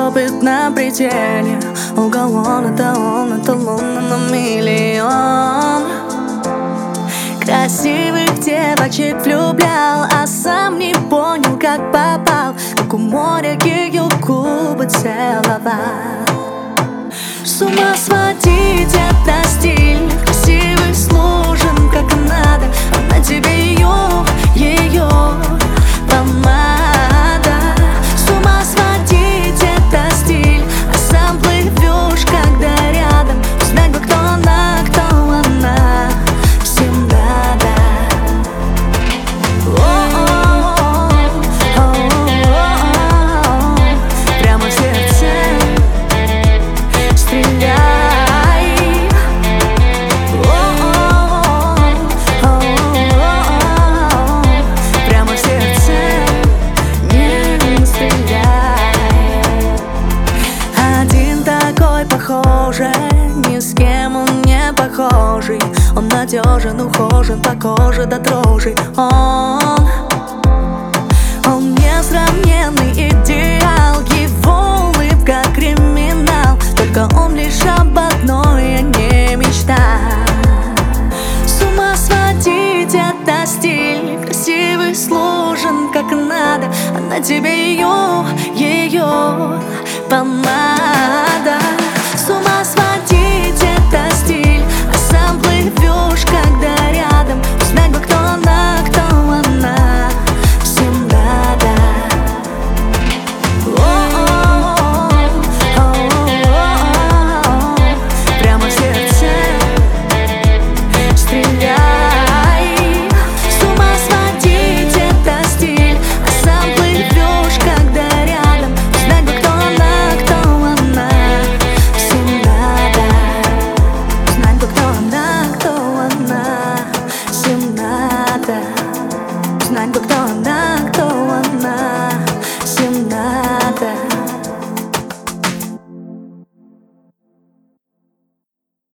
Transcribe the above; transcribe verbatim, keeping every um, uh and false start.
опыт на пределе. Угол он, это он, это луна на миллион. Красивых девочек влюблял, а сам не понял, как попал, как у моря ее губы целовал. С ума сводить это стиль, красивый, сложен как надо, а на тебе ее, ее помада. С ума сводить это стиль, а сам плывешь, когда рядом. Узнай бы, кто она, кто она, всем надо. Прямо в сердце стреляй. Прямо в сердце не стреляй. Один такой похожий, ни с кем он не похожий. Он надежен, ухожен, по коже до дрожи. Он, он несравненный идеал, его улыбка криминал. Только он лишь об одной, я не мечта. С ума сводить это стиль, красивый, сложен как надо, а на тебе ее, ее помада. С ума сводить это стиль, а сам плывешь, когда рядом. Узнай бы, кто она, кто она, всем надо. Прямо в сердце стреляй. С ума сводить это стиль, а сам плывешь, когда рядом. Узнай бы, кто она, кто она, всем надо. Узнай бы, кто она, кто она, всем надо. Узнай бы, кто она.